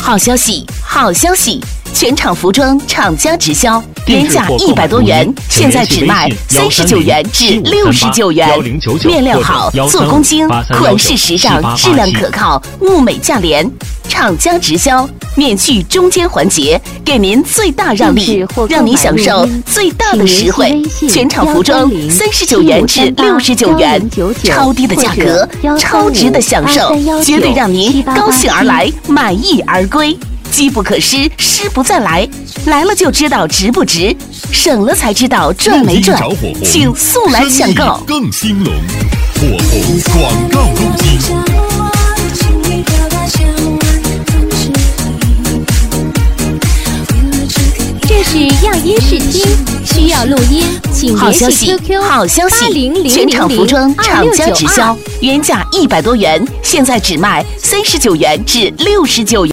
好消息，好消息！全场服装厂家直销，原价100多元，现在只卖39元至69元。面料好，做工精，款式时尚，质量可靠，物美价廉。厂家直销，免去中间环节，给您最大让利，让您享受最大的实惠。全场服装39元至69元，超低的价格，超值的享受，绝对让您高兴而来，满意而归。机不可失，失不再来，来了就知道值不值，省了才知道赚没赚，请速来抢购。 更兴隆，火红广告攻击。 这是样音试听，需要录音，请联系 QQ 好消息！全场服装厂家直销，原价100多元，现在只卖39元至69元。